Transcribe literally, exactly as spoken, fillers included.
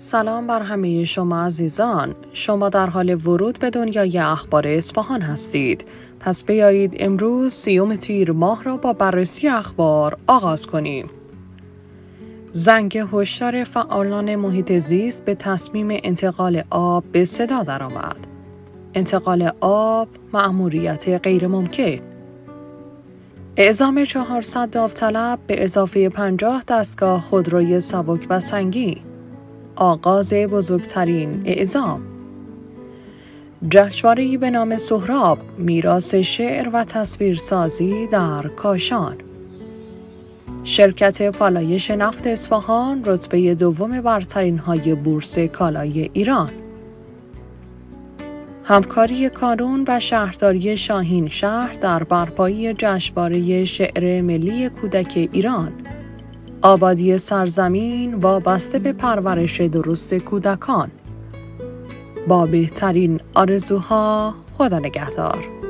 سلام بر همه شما عزیزان. شما در حال ورود به دنیای اخبار اصفهان هستید. پس بیایید امروز سیوم تیر ماه را با بررسی اخبار آغاز کنیم. زنگ هشدار فعالان محیط زیست به تصمیم انتقال آب به صدا درآمد. انتقال آب مأموریت غیر ممکن. اعزام چهارصد داوطلب به اضافه پنجاه دستگاه خودروی سبک و سنگین. آغاز بزرگترین اعزام. جشنواره‌ای به نام سهراب، میراث شعر و تصویرسازی در کاشان. شرکت پالایش نفت اصفهان رتبه دوم برترین های بورس کالای ایران. همکاری کانون و شهرداری شاهین شهر در برپایی جشنواره شعر ملی کودک ایران. آبادی سرزمین وابسته به پرورش درست کودکان. با بهترین آرزوها، خدا نگهدار.